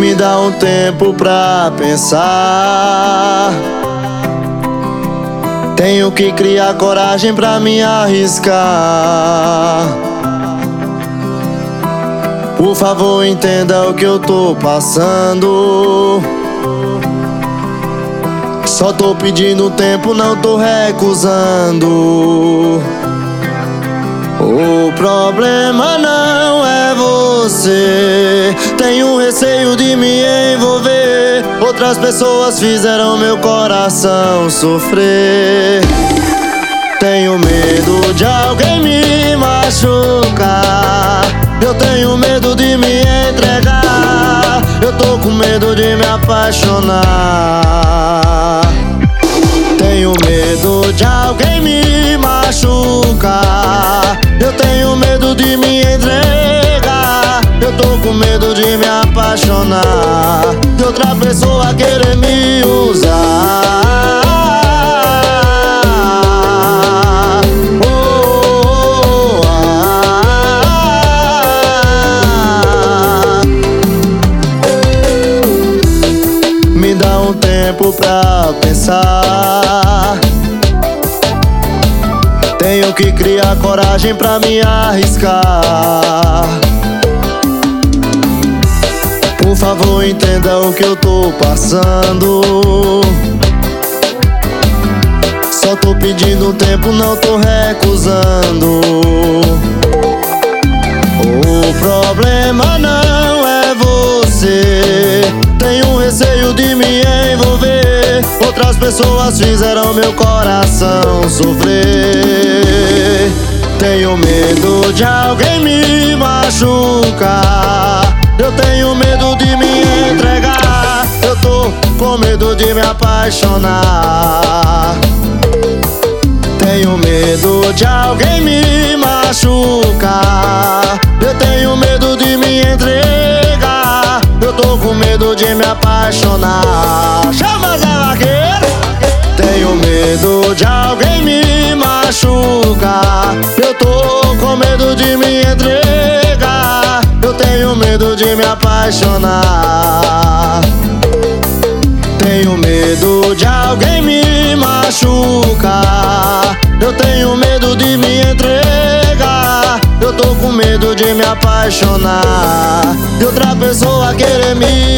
Me dá um tempo pra pensar. Tenho que criar coragem pra me arriscar. Por favor, entenda o que eu tô passando. Só tô pedindo tempo, não tô recusando. O problema não é você. Tenho receio de me envolver. Outras pessoas fizeram meu coração sofrer. Tenho medo de alguém me machucar. Eu tenho medo de me entregar. Eu tô com medo de me apaixonar. Tenho medo de alguém me machucar. Eu tenho medo de me entregar. Eu tô com medo de me apaixonar, de outra pessoa querer me usar. Me dá um tempo pra pensar. Tenho que criar coragem pra me arriscar. Por favor, entenda o que eu tô passando. Só tô pedindo tempo, não tô recusando. O problema não é você. Tenho receio de me envolver. Outras pessoas fizeram meu coração sofrer. Tenho medo de alguém me machucar. Eu tenho medo de me entregar. Eu tô com medo de me apaixonar. Tenho medo de alguém me machucar. Eu tenho medo de me entregar. Eu tô com medo de me apaixonar. Chama Zé Vaqueiro! Tenho medo de alguém me machucar. Eu tô com medo de me entregar. Eu tenho medo de me apaixonar. Tenho medo de alguém me machucar. Eu tenho medo de me entregar. Eu tô com medo de me apaixonar, de outra pessoa querer me